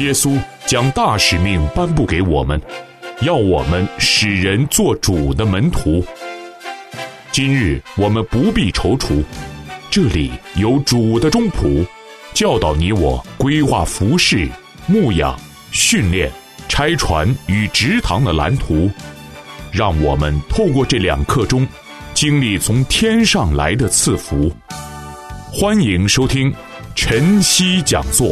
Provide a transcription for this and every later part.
耶稣将大使命颁布给我们，要我们使人做主的门徒。今日我们不必踌躇，这里有主的忠仆，教导你我规划服事、牧养、训练、拆船与植堂的蓝图，让我们透过这2刻钟，经历从天上来的赐福。欢迎收听晨曦讲座。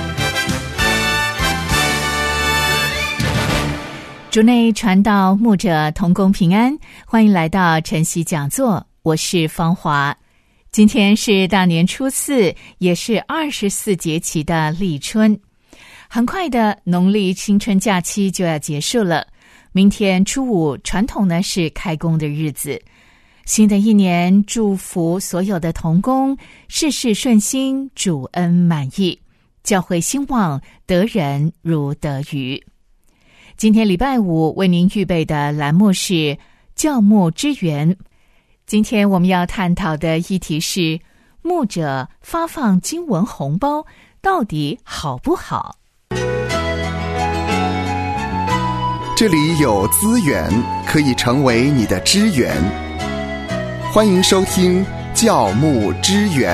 主内传道，牧者同工平安，欢迎来到晨曦讲座，我是芳华。今天是大年初4，也是24节气的立春。很快的农历新春假期就要结束了，明天初5传统呢是开工的日子。新的一年，祝福所有的同工事事顺心，主恩满意，教会兴旺，得人如得鱼。今天礼拜5为您预备的栏目是教牧支援。今天我们要探讨的议题是牧者发放经文红包到底好不好？ 这里有资源可以成为你的支援，欢迎收听教牧支援。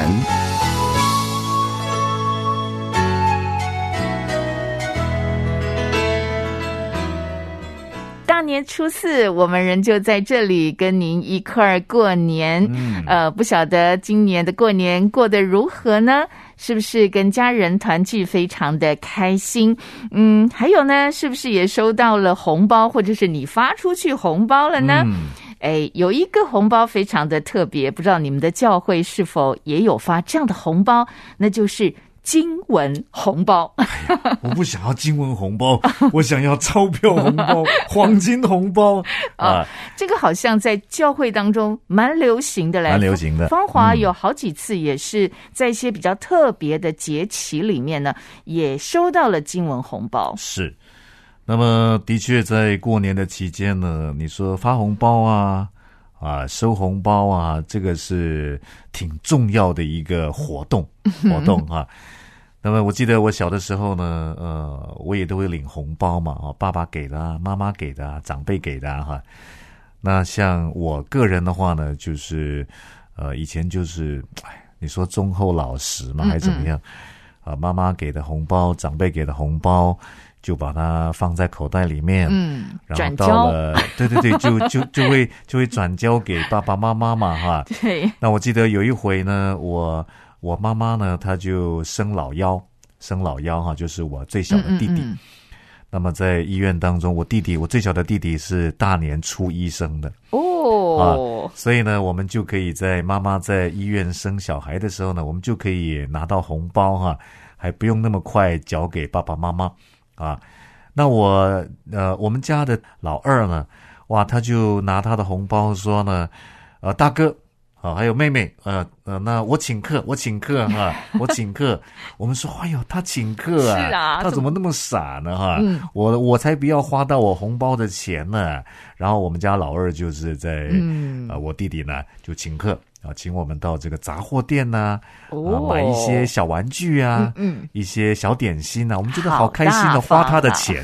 大年初4，我们仍旧在这里跟您一块儿过年。不晓得今年的过年过得如何呢？是不是跟家人团聚非常的开心？还有呢，是不是也收到了红包，或者是你发出去红包了呢？有一个红包非常的特别，不知道你们的教会是否也有发这样的红包，那就是经文红包。 我不想要经文红包，我想要钞票红包、黄金红包这个好像在教会当中蛮流行的嘞， 蛮流行的。 芳华有好几次也是在一些比较特别的节期里面呢，也收到了经文红包。 是，那么的确在过年的期间呢，你说发红包收红包啊，这个是挺重要的一个活动那么我记得我小的时候呢，我也都会领红包嘛，爸爸给的、妈妈给的、长辈给的那像我个人的话呢，就是以前就是你说忠厚老实嘛，还是怎么样妈妈给的红包、长辈给的红包，就把它放在口袋里面，然后到了对，就会转交给爸爸妈妈嘛对。 那我记得有一回呢，我妈妈呢，她就生老幺就是我最小的弟弟。那么在医院当中，我最小的弟弟是大年初1生的所以呢，我们就可以在妈妈在医院生小孩的时候呢，我们就可以拿到红包还不用那么快交给爸爸妈妈那我们家的老二呢，他就拿他的红包说呢，大哥还有妹妹，那我请客我请客。我们说，哎呦，他请客是啊， 他怎么那么傻呢我才不要花到我红包的钱呢。然后我们家老二就是在我弟弟呢就请客请我们到这个杂货店买一些小玩具一些小点心我们觉得好开心的花他的钱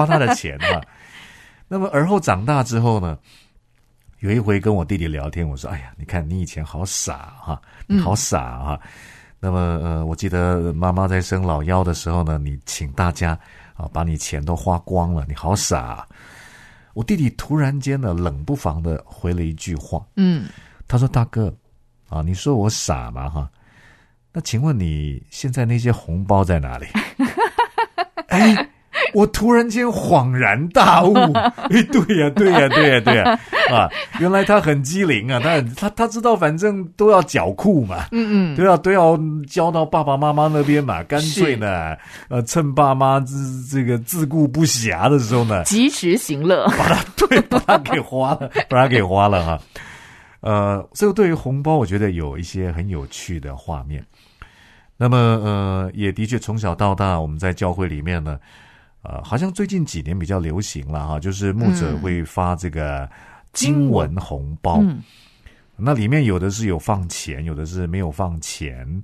那么而后长大之后呢，有一回跟我弟弟聊天，我说，哎呀，你看你以前好傻你好傻那么我记得妈妈在生老幺的时候呢，你请大家把你钱都花光了，你好傻我弟弟突然间呢冷不防的回了一句话他说，大哥你说我傻嘛那请问你现在那些红包在哪里？我突然间恍然大悟对呀原来他很机灵他知道反正都要缴库嘛都要交到爸爸妈妈那边嘛，干脆呢趁爸妈这个自顾不暇的时候呢， 及时行乐， 把它给花了所以对于红包我觉得有一些很有趣的画面。那么也的确从小到大我们在教会里面呢好像最近几年比较流行了就是牧者会发这个经文红包那里面有的是有放钱，有的是没有放钱。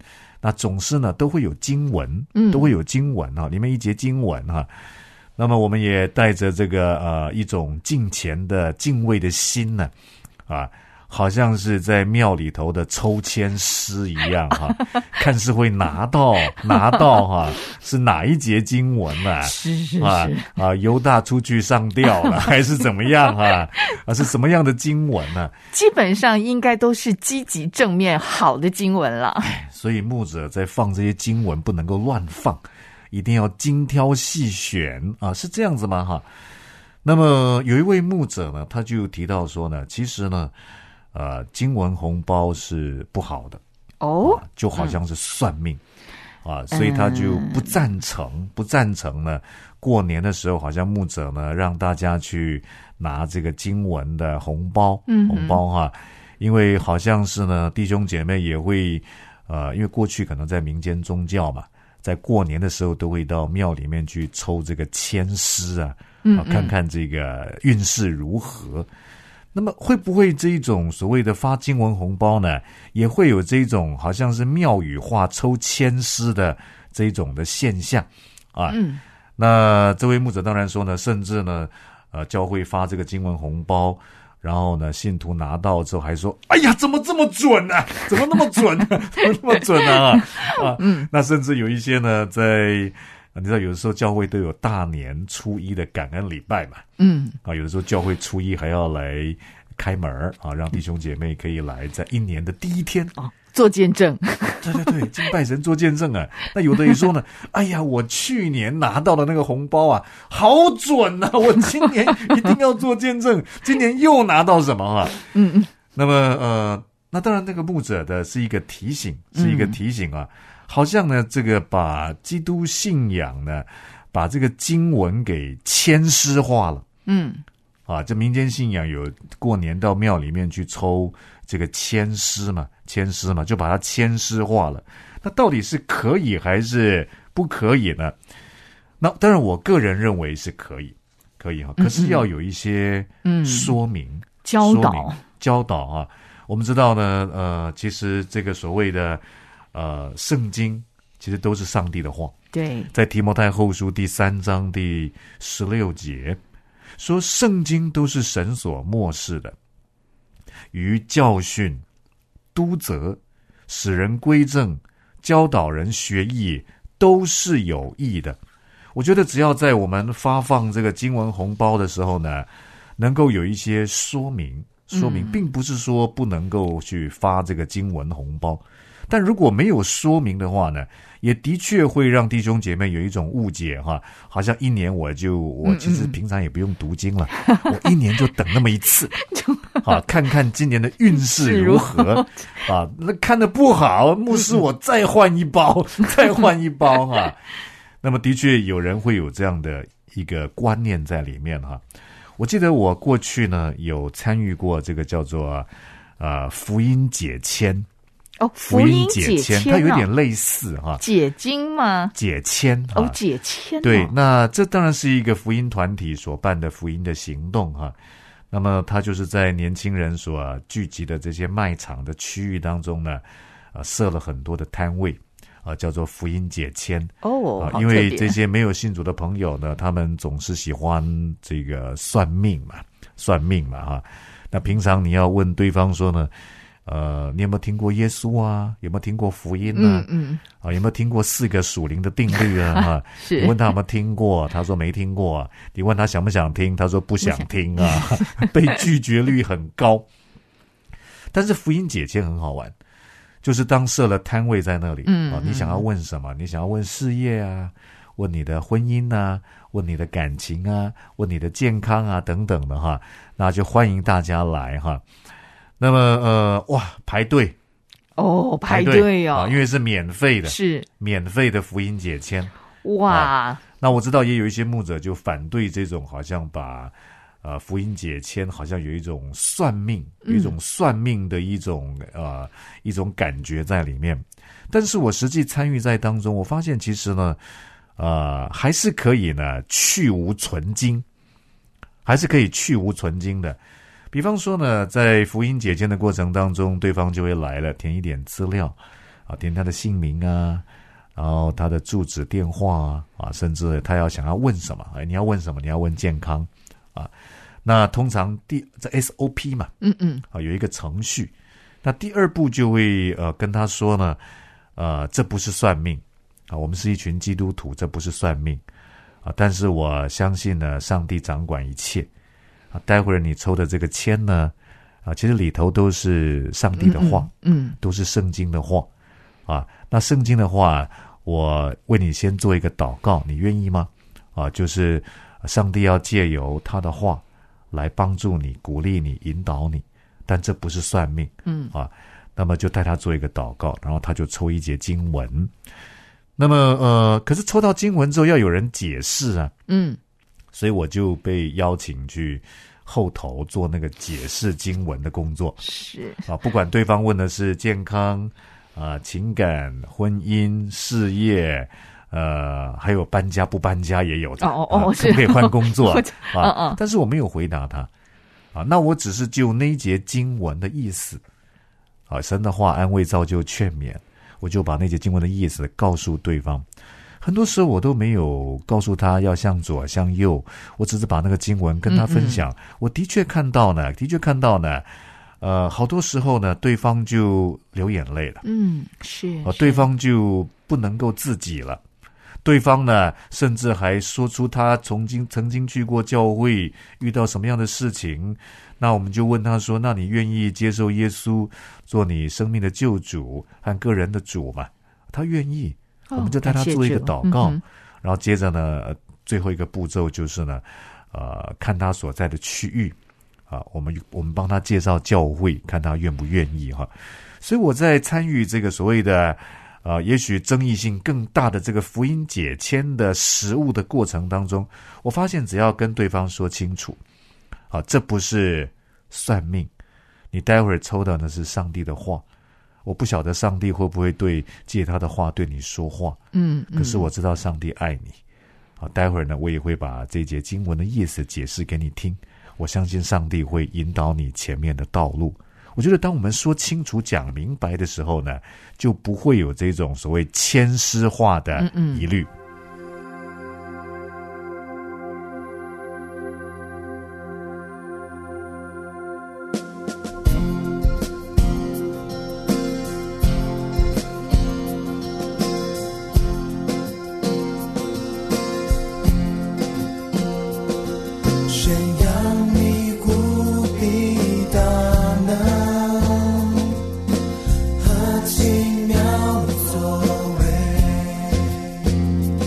那总是呢都会有经文，都会有经文里面一节经文那么我们也带着这个一种敬虔的敬畏的心呢好像是在庙里头的抽签诗一样看是会拿到是哪一节经文是犹大出去上吊了还是怎么样是什么样的经文呢？ 基本上应该都是积极正面好的经文了。 所以牧者在放这些经文不能够乱放，一定要精挑细选是这样子吗那么有一位牧者呢，他就提到说呢，其实呢经文红包是不好的就好像是算命所以他就不赞成呢过年的时候好像牧者呢让大家去拿这个经文的红包因为好像是呢弟兄姐妹也会因为过去可能在民间宗教嘛，在过年的时候都会到庙里面去抽这个签诗看看这个运势如何。那么会不会这一种所谓的发经文红包呢，也会有这种好像是庙宇化抽签诗的这一种的现象那这位牧者当然说呢，甚至呢教会发这个经文红包，然后呢信徒拿到之后还说，哎呀怎么这么准怎么那么准怎么那么准那甚至有一些呢在你知道有的时候教会都有大年初一的感恩礼拜嘛有的时候教会初一还要来开门让弟兄姐妹可以来在一年的第一天做见证对敬拜神做见证那有的也说呢哎呀我去年拿到的那个红包好准我今年一定要做见证今年又拿到什么那么那当然那个牧者的是一个提醒好像呢这个把基督信仰呢把这个经文给签诗化了这民间信仰有过年到庙里面去抽这个签诗嘛就把它签诗化了。那到底是可以还是不可以呢？那当然我个人认为是可以可是要有一些说明教导我们知道呢其实这个所谓的圣经其实都是上帝的话。 对， 在提摩太后书第3章第16节说，圣经都是神所默示的，于教训、督责、使人归正、教导人学义，都是有益的。我觉得只要在我们发放这个经文红包的时候呢，能够有一些说明，并不是说不能够去发这个经文红包，但如果没有说明的话呢，也的确会让弟兄姐妹有一种误解好像一年我其实平常也不用读经了我一年就等那么一次看看今年的运势如何那看得不好，牧师我再换一包那么的确有人会有这样的一个观念在里面我记得我过去呢有参与过这个叫做福音解签福音解签它有点类似解经吗？ 解签解签对，那这当然是一个福音团体所办的福音的行动那么它就是在年轻人所聚集的这些卖场的区域当中呢设了很多的摊位叫做福音解签因为这些没有信主的朋友呢，他们总是喜欢这个算命嘛那平常你要问对方说呢你有没有听过耶稣有没有听过福音有没有听过4个属灵的定律是你问他有没有听过，他说没听过你问他想不想听，他说不想听被拒绝率很高。但是福音解签很好玩，就是当设了摊位在那里你想要问什么，你想要问事业问你的婚姻问你的感情问你的健康等等的那就欢迎大家来那么排队排队因为是免费的， 是免费的福音解签那我知道也有一些牧者就反对这种好像把福音解签好像有一种算命的一种感觉在里面。但是我实际参与在当中，我发现其实呢还是可以呢去无存精，还是可以去无存精的。比方说呢，在福音解签的过程当中，对方就会来了，填一点资料， 填他的姓名啊，然后他的住址电话甚至他想要问什么，你要问什么？你要问健康啊。那通常这 SOP 嘛，有一个程序。那第二步就会跟他说呢，这不是算命我们是一群基督徒，这不是算命但是我相信呢，上帝掌管一切待会儿你抽的这个签呢其实里头都是上帝的话，都是圣经的话那圣经的话，我为你先做一个祷告，你愿意吗？就是上帝要借由他的话来帮助你、鼓励你、引导你，但这不是算命，那么就带他做一个祷告，然后他就抽一节经文。那么可是抽到经文之后要有人解释啊，所以我就被邀请去后头做那个解释经文的工作。 是不管对方问的是健康情感、婚姻、事业还有搬家不搬家也有的可不可以换工作但是我没有回答他那我只是就那一节经文的意思神的话安慰造就劝勉，我就把那节经文的意思告诉对方。很多时候我都没有告诉他要向左向右，我只是把那个经文跟他分享。我的确看到呢好多时候呢对方就流眼泪了， 是对方就不能够自己了，对方呢甚至还说出他曾经去过教会，遇到什么样的事情。那我们就问他说，那你愿意接受耶稣做你生命的救主和个人的主吗？他愿意，我们就带他做一个祷告，然后接着呢最后一个步骤就是呢看他所在的区域我们帮他介绍教会，看他愿不愿意所以我在参与这个所谓的也许争议性更大的这个福音解签的实务的过程当中，我发现只要跟对方说清楚这不是算命，你待会儿抽到的是上帝的话，我不晓得上帝会不会借他的话对你说话，可是我知道上帝爱你待会儿呢我也会把这节经文的意思解释给你听，我相信上帝会引导你前面的道路。我觉得当我们说清楚讲明白的时候呢，就不会有这种所谓牵丝化的疑虑。 奇妙作为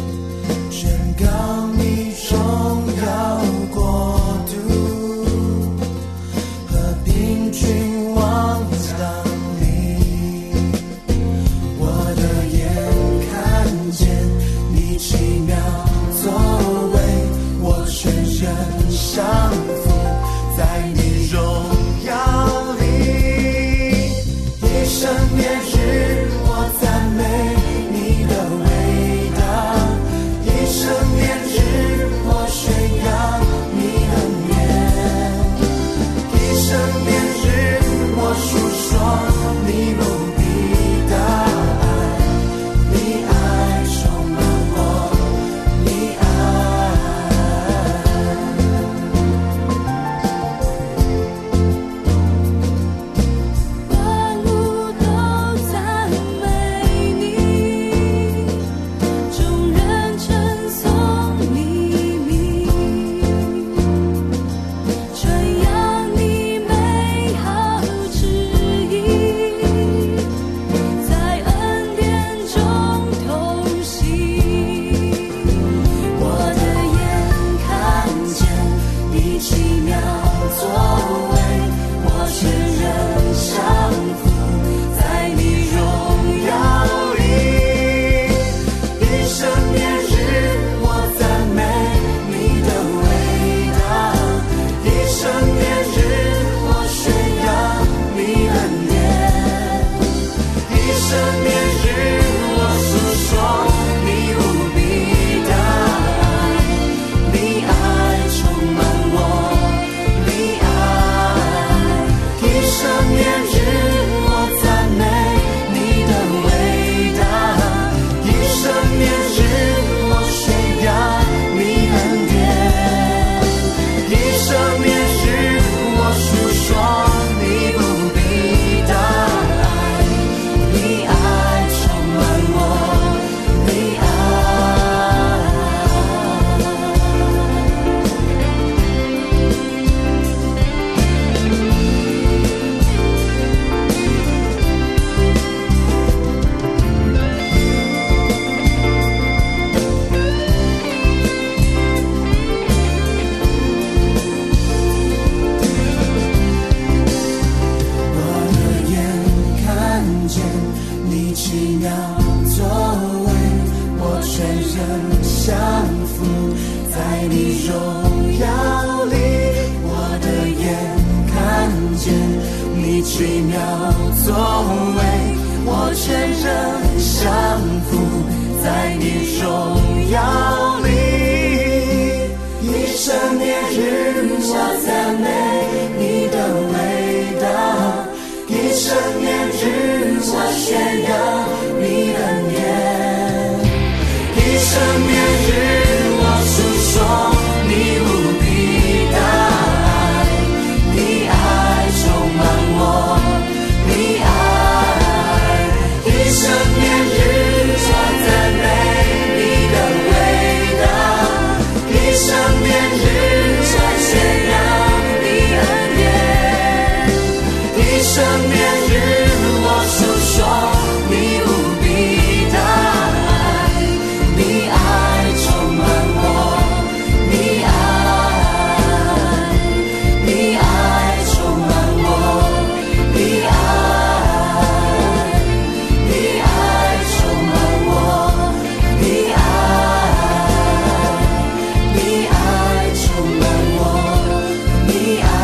见你奇妙作为，我全人降服在你荣耀里。一生年日我赞美你的伟大，一生年日我宣扬你恩典，一生年日我诉说你无比大爱，你爱充满我，你爱，一生年日我赞美你的伟大，一生年日我宣扬你恩典，一生年日我诉说你无比大爱，你爱充满我，你爱，你爱充满我，你爱，你爱充满我，你爱，你爱充满我，你爱。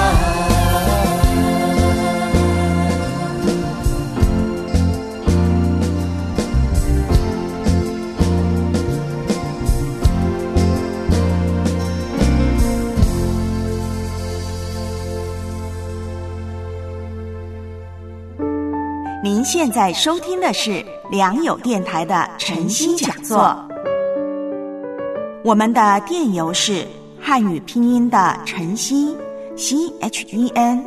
您现在收听的是良友电台的晨曦讲座。我们的电邮是汉语拼音的晨曦 CHENXIHN，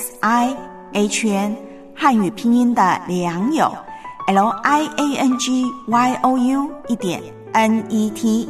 汉语拼音的良友 LIANGYOU.NET。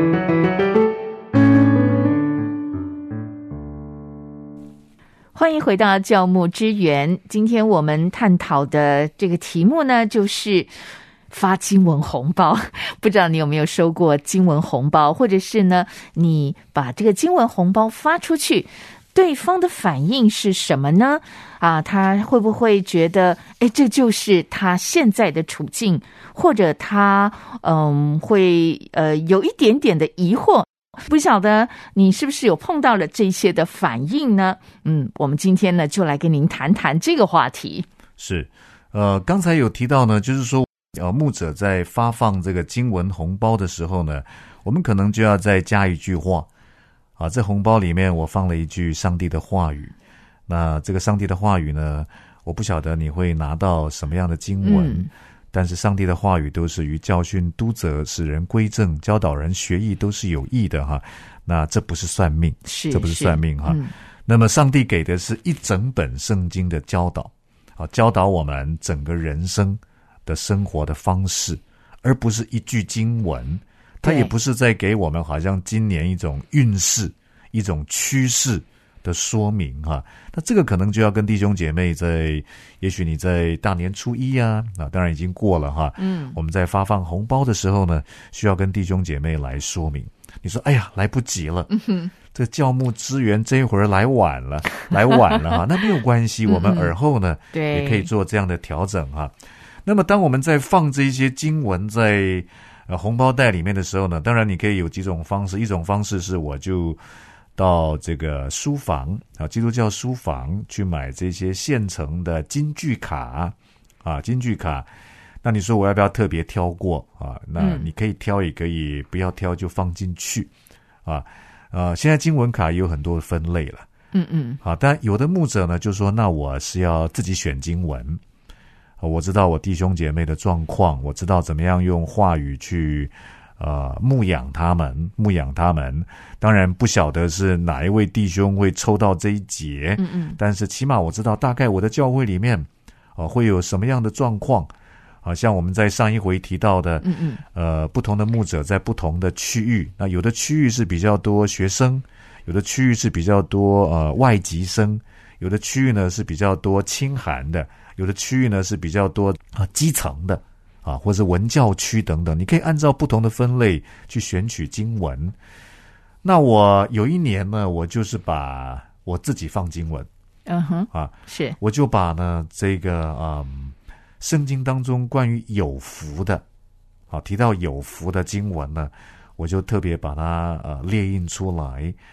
欢迎回到教牧之源，今天我们探讨的这个题目呢，就是发经文红包。不知道你有没有收过经文红包，或者是呢，你把这个经文红包发出去，对方的反应是什么呢？他会不会觉得这就是他现在的处境，或者他会有一点点的疑惑？不晓得你是不是有碰到了这些的反应呢？我们今天呢就来跟您谈谈这个话题。 是，刚才有提到呢，就是说牧者在发放这个经文红包的时候呢，我们可能就要再加一句话这红包里面我放了一句上帝的话语。那这个上帝的话语呢，我不晓得你会拿到什么样的经文，但是上帝的话语都是于教训、督责、使人归正、教导人学义，都是有益的哈。那这不是算命，这不是算命哈。那么上帝给的是一整本圣经的教导教导我们整个人生的生活的方式，而不是一句经文。他也不是在给我们好像今年一种运势、一种趋势的说明哈。那这个可能就要跟弟兄姐妹也许你在大年初一当然已经过了哈。我们在发放红包的时候呢，需要跟弟兄姐妹来说明。你说哎呀来不及了，这教牧支援这一会儿来晚了哈，那没有关系，我们尔后呢也可以做这样的调整哈。那么当我们在放这些经文在红包袋里面的时候呢，当然你可以有几种方式。一种方式是我就到这个书房基督教书房去买这些现成的金句卡金句卡。那你说我要不要特别挑过那你可以挑，也可以不要挑，就放进去现在经文卡也有很多的分类了。但有的牧者呢就说，那我是要自己选经文。我知道我弟兄姐妹的状况，我知道怎么样用话语去牧养他们。当然不晓得是哪一位弟兄会抽到这一节，但是起码我知道大概我的教会里面会有什么样的状况。像我们在上一回提到的不同的牧者在不同的区域，那有的区域是比较多学生，有的区域是比较多外籍生，有的区域呢是比较多清寒的，有的区域呢是比较多基层的或者文教区等等。你可以按照不同的分类去选取经文。那我有一年呢，我就是把我自己放经文是我就把呢这个圣经当中关于有福的提到有福的经文呢，我就特别把它列印出来，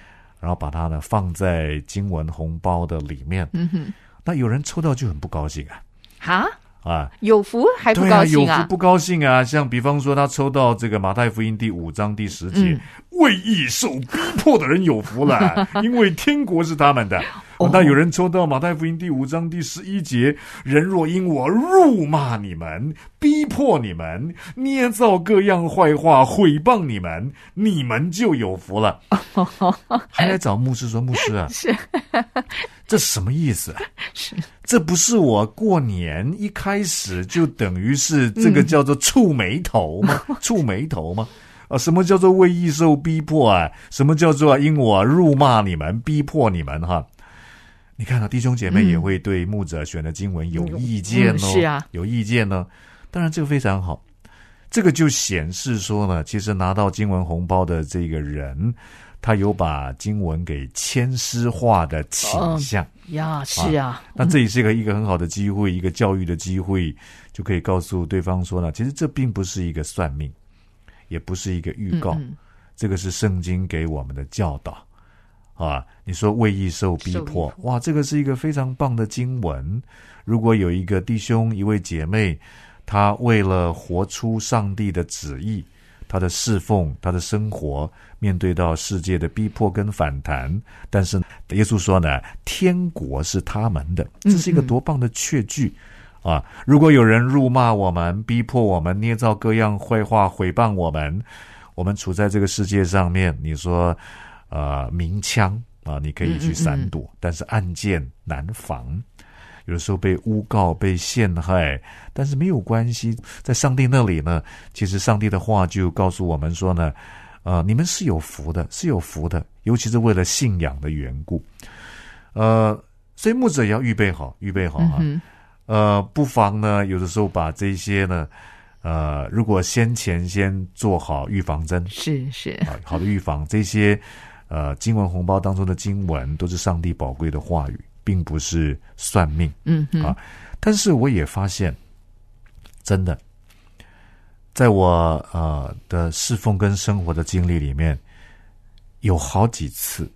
然后把它呢放在经文红包的里面。那有人抽到就很不高兴有福还不高兴对有福不高兴啊。像比方说他抽到这个马太福音第5章第10节，为义受逼迫的人有福了，因为天国是他们的。那有人抽到马太福音第5章第11节，人若因我辱骂你们，逼迫你们，捏造各样坏话毁谤你们，你们就有福了。还来找牧师说，牧师啊， 是这什么意思啊？ 是这不是我过年一开始就等于是这个叫做触眉头吗？触眉头吗？什么叫做为义受逼迫啊？什么叫做因我辱骂你们逼迫你们哈？你看弟兄姐妹也会对牧者选的经文有意见哦， 是啊， 有意见呢。当然这个非常好，这个就显示说呢，其实拿到经文红包的这个人，他有把经文给签诗化的倾向是啊。 那这也是一个很好的机会，一个教育的机会，就可以告诉对方说呢，其实这并不是一个算命，也不是一个预告，这个是圣经给我们的教导。你说为义受逼迫，哇，这个是一个非常棒的经文。如果有一个弟兄一位姐妹，他为了活出上帝的旨意，他的侍奉他的生活面对到世界的逼迫跟反弹，但是耶稣说呢，天国是他们的，这是一个多棒的确据如果有人辱骂我们，逼迫我们，捏造各样坏话毁谤我们，我们处在这个世界上面，你说明枪你可以去闪躲，但是暗箭难防。有的时候被诬告被陷害，但是没有关系，在上帝那里呢，其实上帝的话就告诉我们说呢，你们是有福的，是有福的，尤其是为了信仰的缘故。所以牧者也要预备好不妨呢有的时候把这些呢如果先做好预防针， 是好的预防，这些经文红包当中的经文都是上帝宝贵的话语，并不是算命。但是我也发现，真的，在我的侍奉跟生活的经历里面，有好几次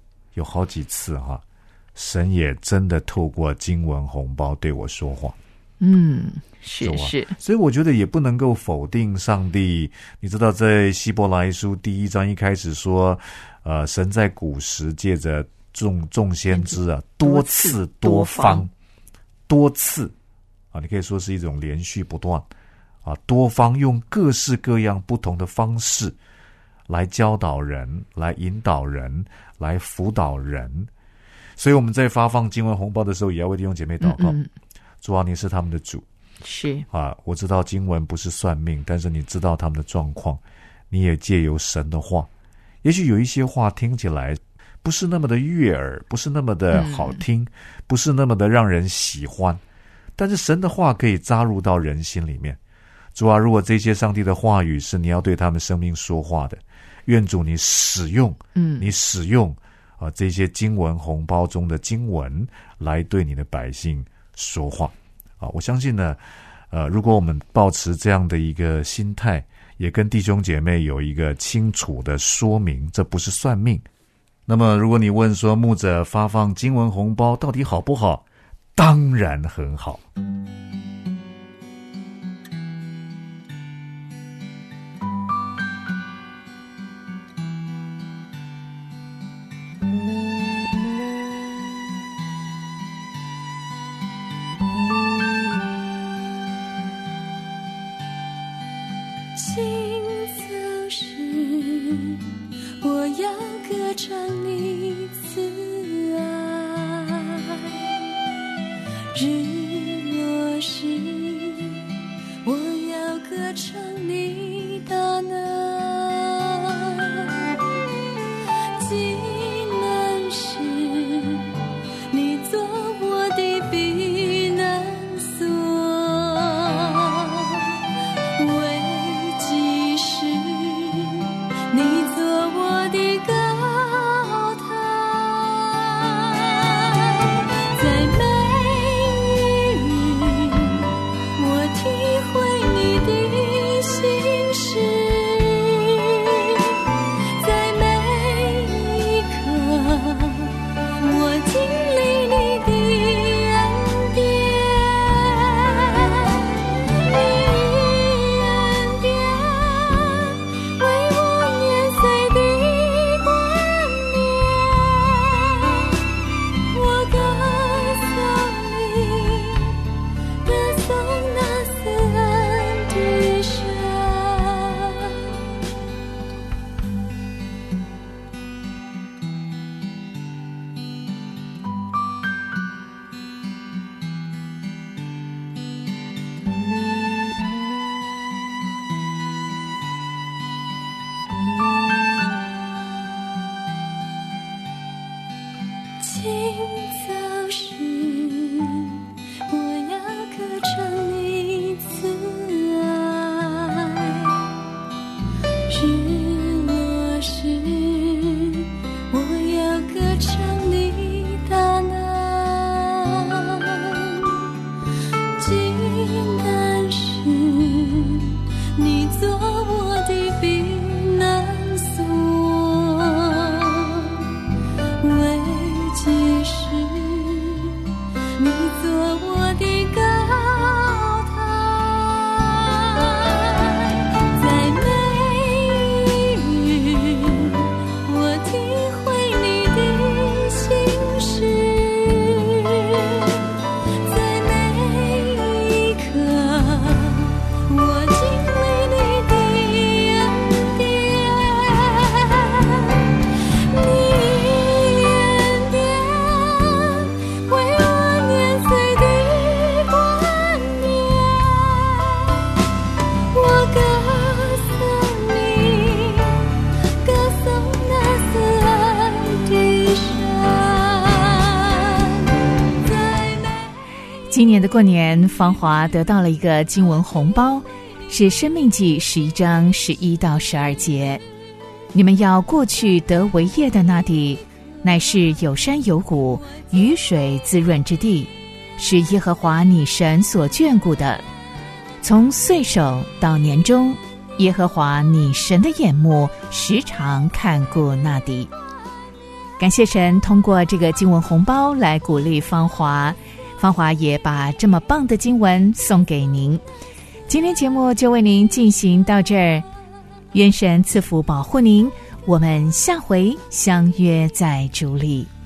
神也真的透过经文红包对我说话。 是， 所以我觉得也不能够否定上帝。你知道在希伯来书第1章一开始说神在古时借着众先知多次多方你可以说是一种连续不断多方用各式各样不同的方式来教导人，来引导人，来辅导人。所以我们在发放经文红包的时候，也要为弟兄姐妹祷告，主啊，你是他们的主， 是我知道经文不是算命，但是你知道他们的状况，你也借由神的话，也许有一些话听起来不是那么的悦耳，不是那么的好听，不是那么的让人喜欢，但是神的话可以扎入到人心里面。主啊，如果这些上帝的话语是你要对他们生命说话的，愿主你使用这些经文红包中的经文来对你的百姓说话我相信呢如果我们抱持这样的一个心态，也跟弟兄姐妹有一个清楚的说明，这不是算命。那么如果你问说牧者发放经文红包到底好不好，当然很好。 在每你做我的高台，在每日我体会你的心事，在每一刻我经历你的恩典，你恩典为我年岁的冠冕，我歌颂你，歌颂那慈爱的神，在每今年的过年，芳华得到了一个经文红包，是《申命记》11章11到12节。你们要过去得为业的那地，乃是有山有谷、雨水滋润之地，是耶和华你神所眷顾的。从岁首到年终，耶和华你神的眼目时常看顾那地。感谢神通过这个经文红包来鼓励芳华，芳华也把这么棒的经文送给您。今天节目就为您进行到这儿，愿神赐福保护您，我们下回相约在主里。